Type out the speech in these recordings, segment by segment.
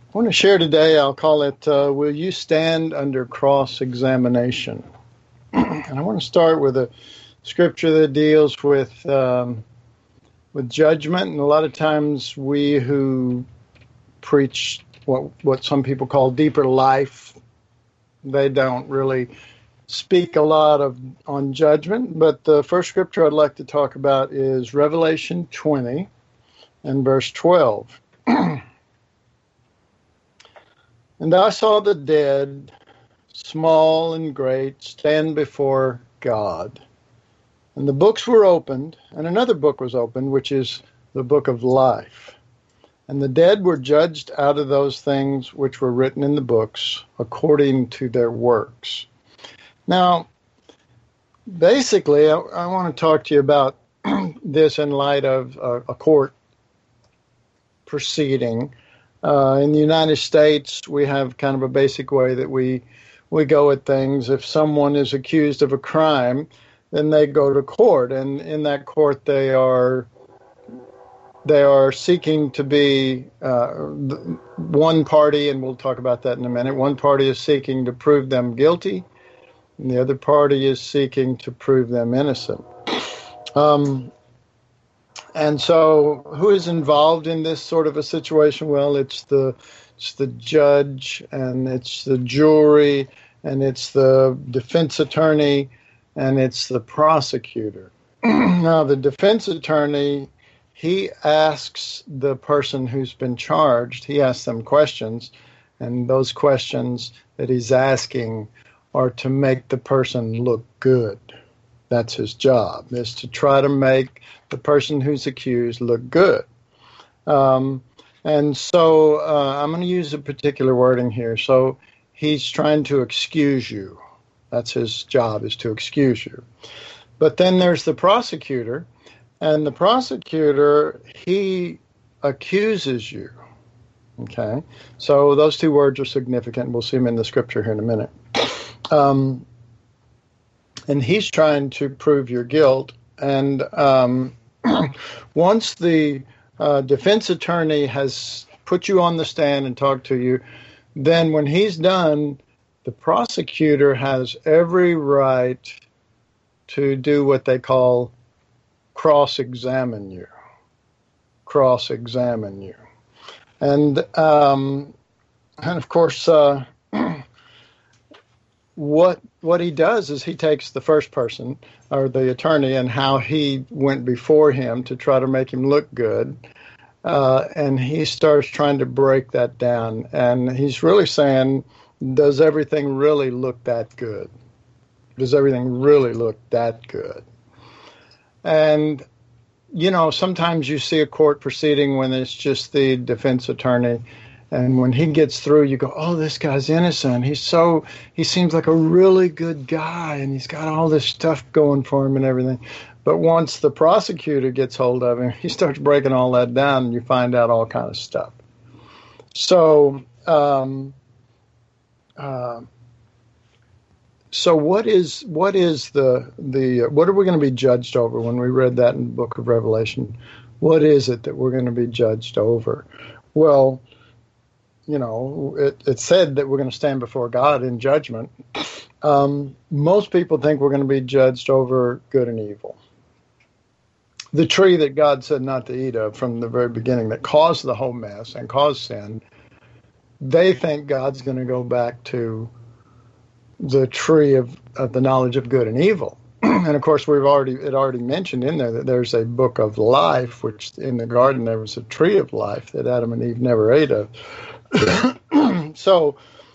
I want to share today, I'll call it, Will You Stand Under Cross-Examination? And I want to start with a scripture that deals with judgment. And a lot of times we who preach what some people call deeper life, they don't really speak a lot on judgment. But the first scripture I'd like to talk about is Revelation 20 and verse 12. And I saw the dead, small and great, stand before God. And the books were opened, and another book was opened, which is the book of life. And the dead were judged out of those things which were written in the books, according to their works. Now, basically, I want to talk to you about this in light of a court proceeding. In the United States, we have kind of a basic way that we go at things. If someone is accused of a crime, then they go to court, and in that court they are seeking to be one party, and we'll talk about that in a minute. One party is seeking to prove them guilty, and the other party is seeking to prove them innocent. And so who is involved in this sort of a situation? Well, it's the judge, and it's the jury, and it's the defense attorney, and it's the prosecutor. Now, the defense attorney, he asks the person who's been charged, he asks them questions, and those questions that he's asking are to make the person look good. That's his job, is to try to make the person who's accused look good. And so I'm going to use a particular wording here. So he's trying to excuse you. That's his job, is to excuse you. But then there's the prosecutor, and the prosecutor, he accuses you. Okay? So those two words are significant. We'll see them in the scripture here in a minute. And he's trying to prove your guilt. And once the defense attorney has put you on the stand and talked to you, then when he's done, the prosecutor has every right to do what they call cross-examine you. Cross-examine you. And of course, what he does is he takes the first person, or the attorney, and how he went before him to try to make him look good, and he starts trying to break that down. And he's really saying, does everything really look that good? Does everything really look that good? And, you know, sometimes you see a court proceeding when it's just the defense attorney, and when he gets through, you go, oh, this guy's innocent. He seems like a really good guy, and he's got all this stuff going for him and everything. But once the prosecutor gets hold of him, he starts breaking all that down, and you find out all kind of stuff. So, so what are we going to be judged over when we read that in the book of Revelation? What is it that we're going to be judged over? Well, you know, it said that we're going to stand before God in judgment. Most people think we're going to be judged over good and evil. The tree that God said not to eat of from the very beginning, that caused the whole mess and caused sin, they think God's going to go back to the tree of the knowledge of good and evil. And of course, it already mentioned in there that there's a book of life, which in the garden there was a tree of life that Adam and Eve never ate of. So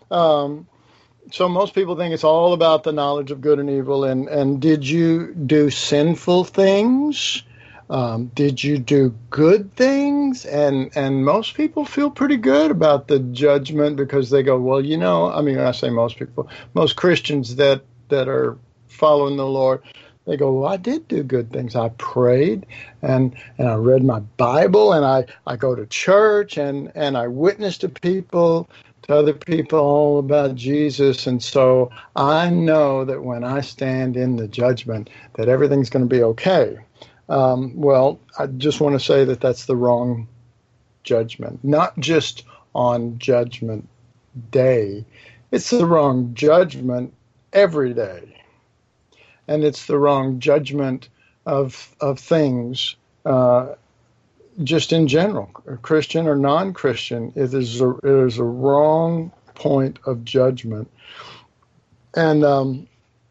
most people think it's all about the knowledge of good and evil. And did you do sinful things? Did you do good things? And most people feel pretty good about the judgment, because they go, well, you know, I mean, I say most people, most Christians that are following the Lord, they go, well, I did do good things. I prayed and I read my Bible, and I go to church, and I witness to other people all about Jesus. And so I know that when I stand in the judgment, that everything's going to be okay. Well, I just want to say that that's the wrong judgment. Not just on Judgment Day. It's the wrong judgment every day. And it's the wrong judgment of things just in general, Christian or non-Christian. It is a wrong point of judgment. And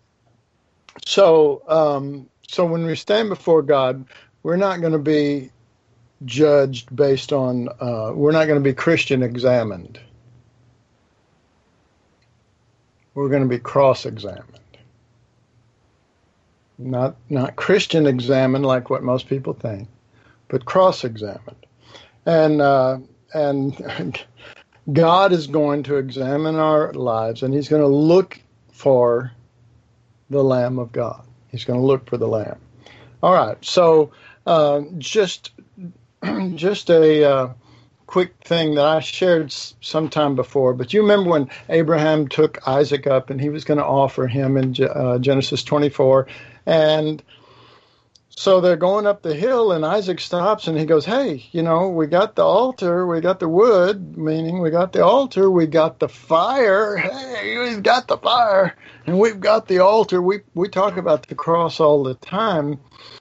so when we stand before God, we're not going to be judged based on, we're not going to be Christian examined. We're going to be cross-examined. Not Christian examined like what most people think, but cross-examined. And God is going to examine our lives, and he's going to look for the Lamb of God. He's going to look for the Lamb. All right, so just a quick thing that I shared sometime before, but you remember when Abraham took Isaac up and he was going to offer him in Genesis 24, and so they're going up the hill, and Isaac stops, and he goes, hey, we got the altar, we got the wood, meaning we got the altar, we got the fire. Hey, we've got the fire, and we've got the altar. We talk about the cross all the time,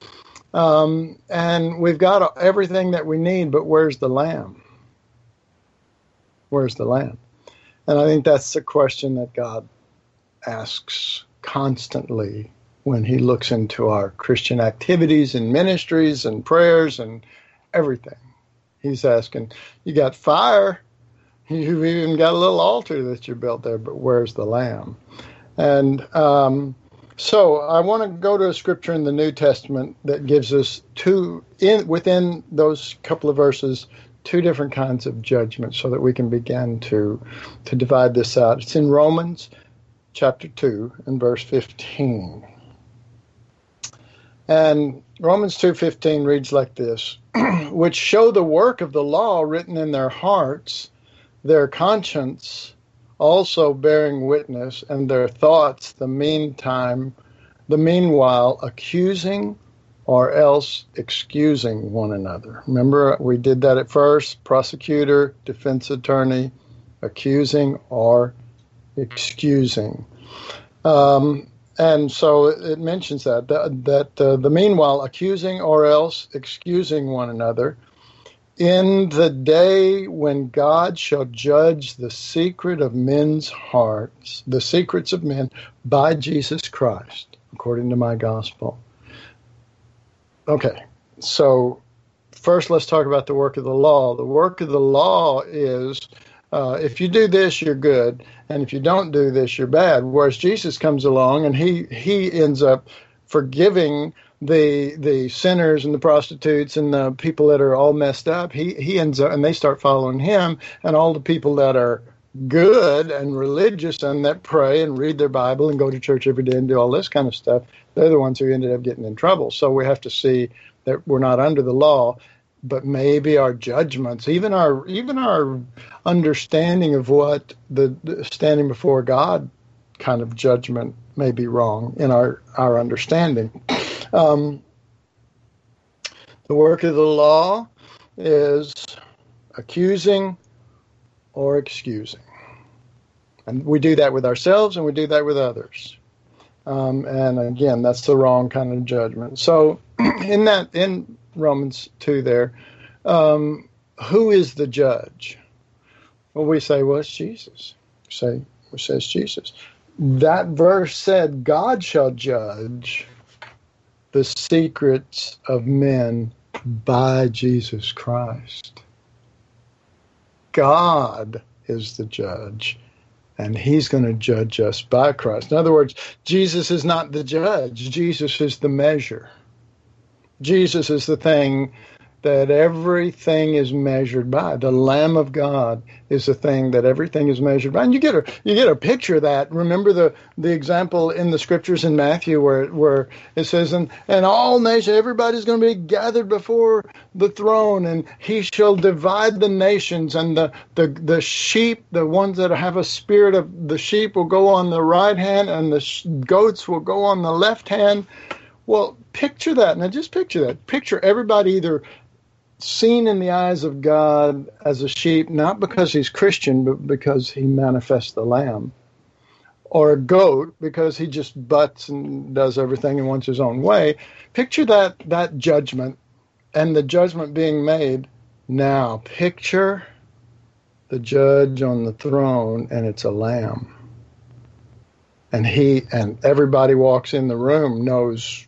and we've got everything that we need, but where's the lamb? Where's the lamb? And I think that's the question that God asks constantly when he looks into our Christian activities and ministries and prayers and everything. He's asking, you got fire, you've even got a little altar that you built there, but where's the lamb? And so I want to go to a scripture in the New Testament that gives us within those couple of verses, two different kinds of judgment so that we can begin to divide this out. It's in Romans chapter 2 and verse 15. And Romans 2:15 reads like this, which show the work of the law written in their hearts, their conscience also bearing witness, and their thoughts the meanwhile accusing or else excusing one another. Remember, we did that at first, prosecutor, defense attorney, accusing or excusing. And so it mentions that the meanwhile accusing or else excusing one another in the day when God shall judge the secret of men's hearts, the secrets of men by Jesus Christ, according to my gospel. Okay, so first let's talk about the work of the law. The work of the law is if you do this, you're good, and if you don't do this, you're bad. Whereas Jesus comes along and he ends up forgiving the sinners and the prostitutes and the people that are all messed up. He ends up, and they start following him, and all the people that are good and religious and that pray and read their Bible and go to church every day and do all this kind of stuff, they're the ones who ended up getting in trouble. So we have to see that we're not under the law, but maybe our judgments, even our understanding of what the standing before God kind of judgment may be wrong in our understanding. The work of the law is accusing or excusing. And we do that with ourselves and we do that with others. And again, that's the wrong kind of judgment. So in Romans 2 there, who is the judge? Well, we say, well, it's Jesus. We say it's Jesus. That verse said, God shall judge the secrets of men by Jesus Christ. God is the judge, and he's going to judge us by Christ. In other words, Jesus is not the judge. Jesus is the measure. Jesus is the thing that everything is measured by. The Lamb of God is the thing that everything is measured by. And you get a picture of that. Remember the example in the scriptures in Matthew where it says, and all nations, everybody's going to be gathered before the throne, and he shall divide the nations, and the sheep, the ones that have a spirit of the sheep will go on the right hand, and the goats will go on the left hand. Well, picture that. Now just picture that. Picture everybody either seen in the eyes of God as a sheep, not because he's Christian, but because he manifests the lamb. Or a goat because he just butts and does everything and wants his own way. Picture that judgment and the judgment being made. Now picture the judge on the throne, and it's a lamb. And everybody walks in the room knows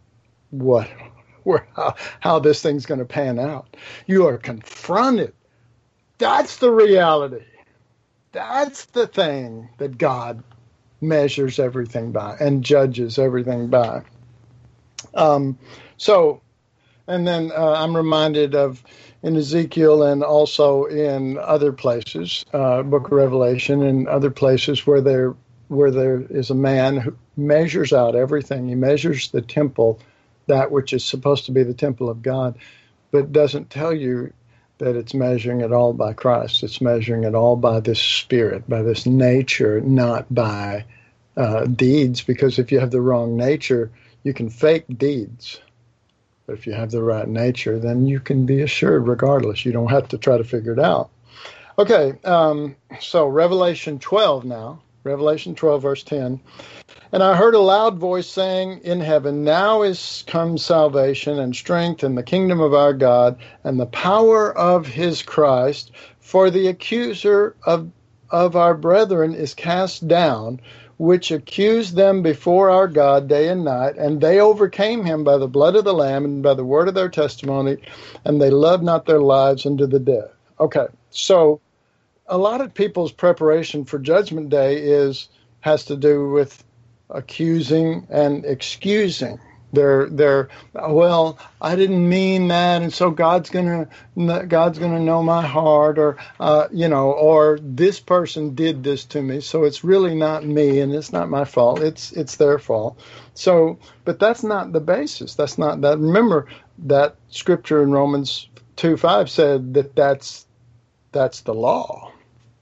how this thing's going to pan out. You are confronted. That's the reality. That's the thing that God measures everything by and judges everything by. And then I'm reminded of in Ezekiel and also in other places, Book of Revelation and other places where there is a man who measures out everything. He measures the temple, that which is supposed to be the temple of God, but doesn't tell you that it's measuring it all by Christ. It's measuring it all by this spirit, by this nature, not by deeds, because if you have the wrong nature, you can fake deeds. But if you have the right nature, then you can be assured regardless. You don't have to try to figure it out. Okay, so Revelation 12 now. Revelation 12, verse 10. And I heard a loud voice saying in heaven, now is come salvation and strength and the kingdom of our God and the power of his Christ, for the accuser of our brethren is cast down, which accused them before our God day and night, and they overcame him by the blood of the Lamb and by the word of their testimony, and they loved not their lives unto the death. Okay, so a lot of people's preparation for Judgment Day has to do with accusing and excusing. Well, I didn't mean that, and so God's gonna know my heart, or or this person did this to me, so it's really not me, and it's not my fault. It's their fault. So, but that's not the basis. That's not that. Remember that scripture in Romans 2:5 said that's the law.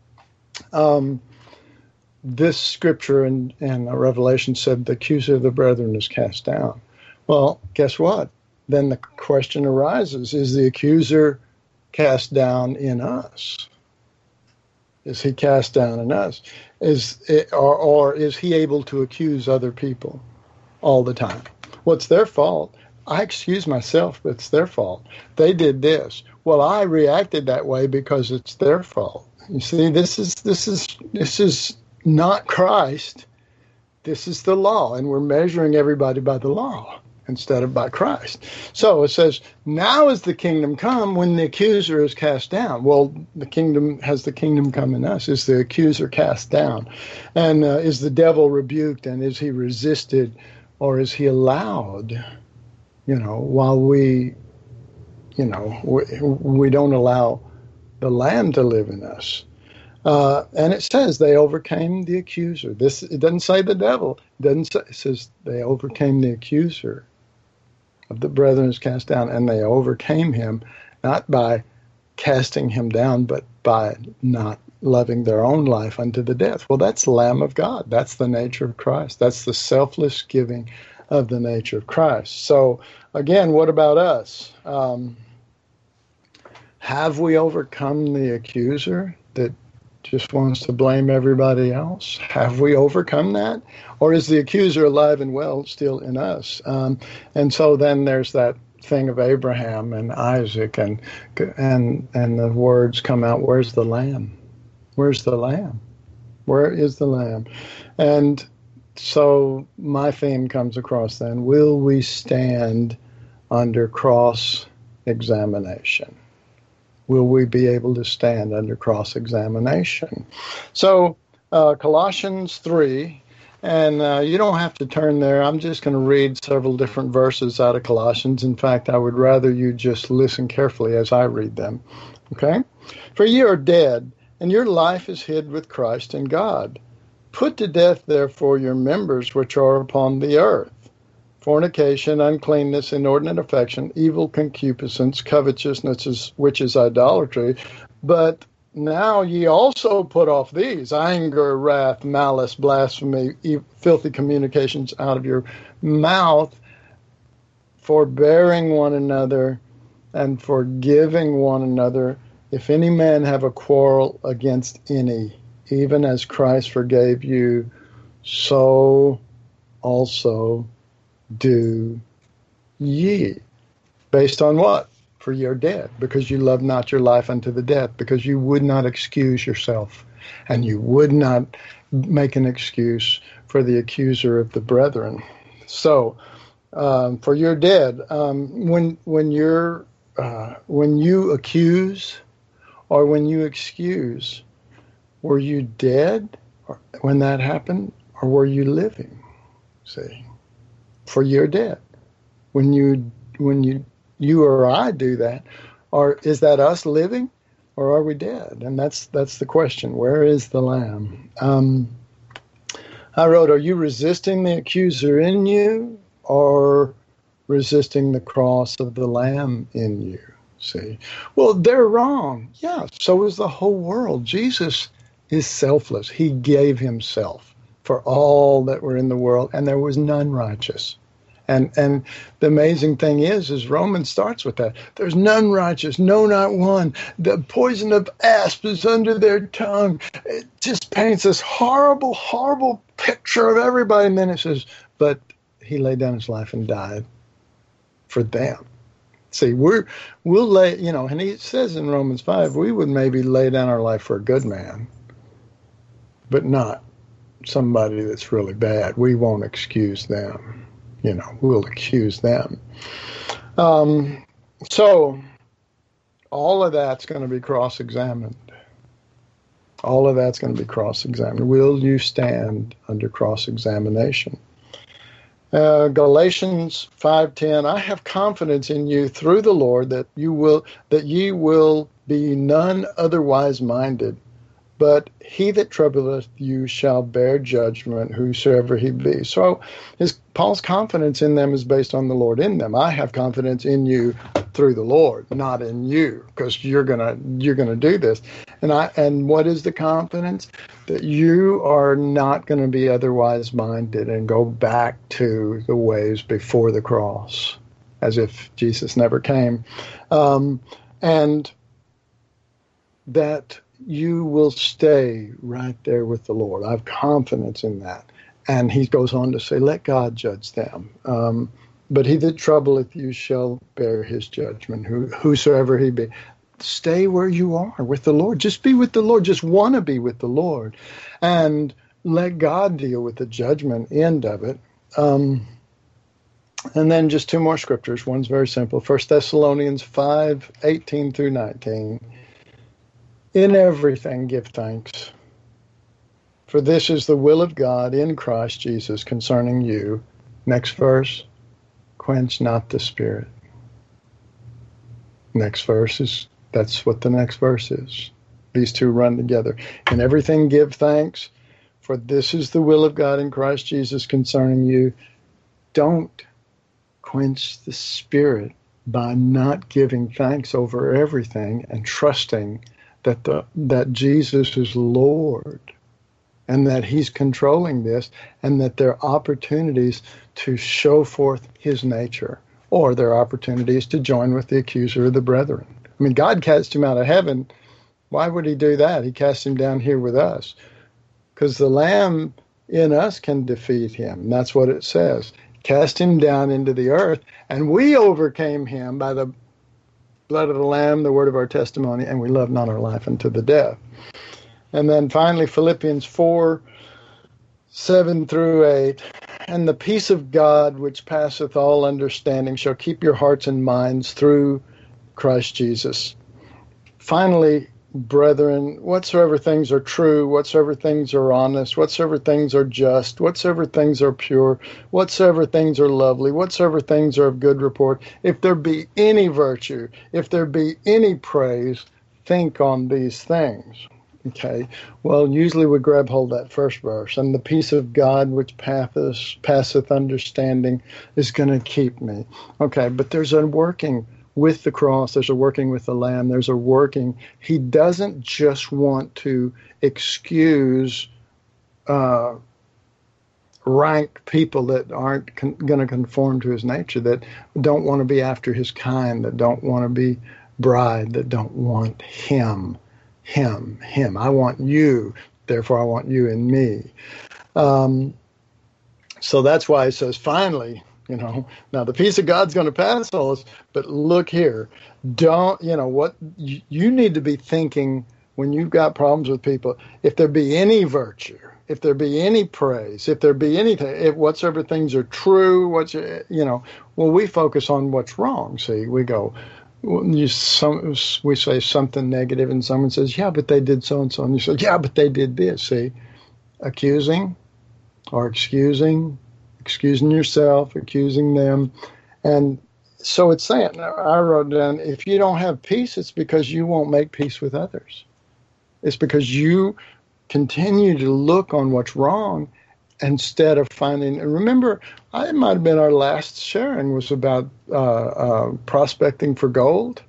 This scripture in Revelation said the accuser of the brethren is cast down. Well, guess what? Then the question arises, is the accuser cast down in us? Is he cast down in us? Or is he able to accuse other people all the time? Well, it's their fault. I excuse myself, but it's their fault. They did this. Well, I reacted that way because it's their fault. You see, this is not Christ. This is the law, and we're measuring everybody by the law instead of by Christ. So it says, now is the kingdom come when the accuser is cast down. Well, has the kingdom come in us? Is the accuser cast down? And is the devil rebuked, and is he resisted, or is he allowed, while we don't allow the Lamb to live in us? And it says they overcame the accuser. It doesn't say the devil. It says they overcame the accuser of the brethren is cast down, and they overcame him not by casting him down, but by not loving their own life unto the death. Well, that's the Lamb of God. That's the nature of Christ. That's the selfless giving of the nature of Christ. So, again, what about us? Have we overcome the accuser that just wants to blame everybody else? Have we overcome that? Or is the accuser alive and well still in us? And so then there's that thing of Abraham and Isaac, and the words come out, where's the Lamb? Where's the Lamb? Where is the Lamb? And so my theme comes across then, will we stand under cross-examination? Will we be able to stand under cross-examination? So Colossians 3, and you don't have to turn there. I'm just going to read several different verses out of Colossians. In fact, I would rather you just listen carefully as I read them. Okay? For ye are dead, and your life is hid with Christ in God. Put to death, therefore, your members which are upon the earth: fornication, uncleanness, inordinate affection, evil concupiscence, covetousness, which is idolatry. But now ye also put off these: anger, wrath, malice, blasphemy, filthy communications out of your mouth, forbearing one another, and forgiving one another. If any man have a quarrel against any, even as Christ forgave you, so also do ye. Based on what? For you're dead, because you love not your life unto the death, because you would not excuse yourself, and you would not make an excuse for the accuser of the brethren. So, for you're dead. When you accuse or when you excuse, were you dead when that happened, or were you living? See, for you're dead. When you or I do that, or is that us living, or are we dead? And that's the question. Where is the Lamb? I wrote, are you resisting the accuser in you, or resisting the cross of the Lamb in you? See, well, they're wrong. Yeah, so is the whole world. Jesus is selfless. He gave himself for all that were in the world, and there was none righteous. And the amazing thing is Romans starts with that. There's none righteous, no, not one. The poison of asp is under their tongue. It just paints this horrible, horrible picture of everybody. And then it says, but he laid down his life and died for them. See, we'll lay, and he says in Romans 5, we would maybe lay down our life for a good man, but not somebody that's really bad. We won't excuse them. We'll accuse them. So all of that's going to be cross-examined. All of that's going to be cross-examined. Will you stand under cross-examination? Galatians 5:10, I have confidence in you through the Lord that ye will be none otherwise minded, but he that troubleth you shall bear judgment, whosoever he be. So Paul's confidence in them is based on the Lord in them. I have confidence in you through the Lord, not in you, because you're gonna do this. And what is the confidence? That you are not going to be otherwise minded and go back to the ways before the cross, as if Jesus never came, and that you will stay right there with the Lord. I have confidence in that. And he goes on to say, let God judge them. But he that troubleth you shall bear his judgment, whosoever he be. Stay where you are with the Lord. Just be with the Lord. Just want to be with the Lord. And let God deal with the judgment end of it. And then just two more scriptures. One's very simple. 1 Thessalonians 5:18 through 19. In everything give thanks, for this is the will of God in Christ Jesus concerning you. Next verse, quench not the spirit. Next verse that's what the next verse is. These two run together. In everything give thanks, for this is the will of God in Christ Jesus concerning you. Don't quench the spirit by not giving thanks over everything and trusting that Jesus is Lord and that he's controlling this, and that there are opportunities to show forth his nature, or there are opportunities to join with the accuser of the brethren. I mean, God cast him out of heaven. Why would he do that? He cast him down here with us, because the Lamb in us can defeat him. And that's what it says. Cast him down into the earth, and we overcame him by the blood of the Lamb, the word of our testimony, and we love not our life unto the death. And then finally, Philippians 4:7 through 8. And the peace of God, which passeth all understanding, shall keep your hearts and minds through Christ Jesus. Finally, brethren, whatsoever things are true, whatsoever things are honest, whatsoever things are just, whatsoever things are pure, whatsoever things are lovely, whatsoever things are of good report, if there be any virtue, if there be any praise, think on these things. Okay, well, usually we grab hold of that first verse, and the peace of God which passeth understanding is going to keep me. Okay, but there's a working with the cross, there's a working with the Lamb, there's a working. He doesn't just want to excuse rank people that aren't going to conform to his nature, that don't want to be after his kind, that don't want to be bride, that don't want him. I want you, therefore I want you in me. So that's why he says, finally, now the peace of God's going to pass all this, but look here, what you need to be thinking when you've got problems with people, if there be any virtue, if there be any praise, if there be anything, if whatsoever things are true, we focus on what's wrong. See, we go, we say something negative and someone says, yeah, but they did so-and-so. And you say, yeah, but they did this. See, accusing or excusing yourself, accusing them. And so it's saying, I wrote down, if you don't have peace, it's because you won't make peace with others. It's because you continue to look on what's wrong instead of finding. Remember, it might have been our last sharing was about prospecting for gold.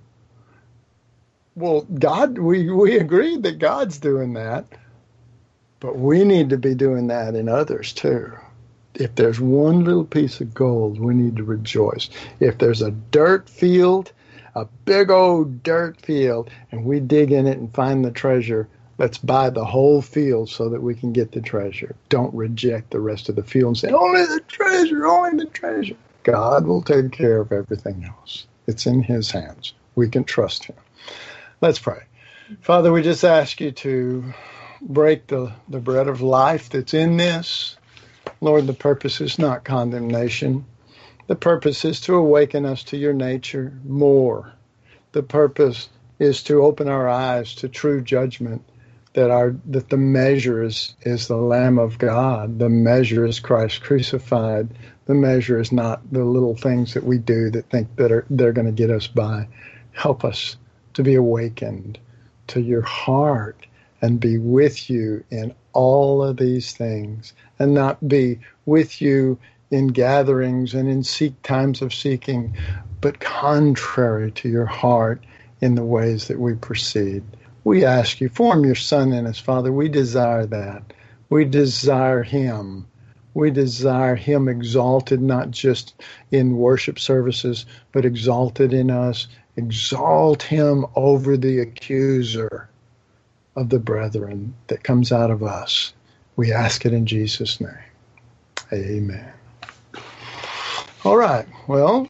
Well, God, we agreed that God's doing that, but we need to be doing that in others too. If there's one little piece of gold, we need to rejoice. If there's a dirt field, a big old dirt field, and we dig in it and find the treasure, let's buy the whole field so that we can get the treasure. Don't reject the rest of the field and say, only the treasure, only the treasure. God will take care of everything else. It's in his hands. We can trust him. Let's pray. Father, we just ask you to break the bread of life that's in this. Lord, the purpose is not condemnation. The purpose is to awaken us to your nature more. The purpose is to open our eyes to true judgment, that the measure is the Lamb of God. The measure is Christ crucified. The measure is not the little things that we do that think that they're going to get us by. Help us to be awakened to your heart and be with you in all of these things, and not be with you in gatherings and in times of seeking, but contrary to your heart in the ways that we proceed. We ask you, form your Son in us, Father. We desire that. We desire him. We desire him exalted, not just in worship services, but exalted in us. Exalt him over the accuser of the brethren that comes out of us. We ask it in Jesus' name. Amen. All right. Well,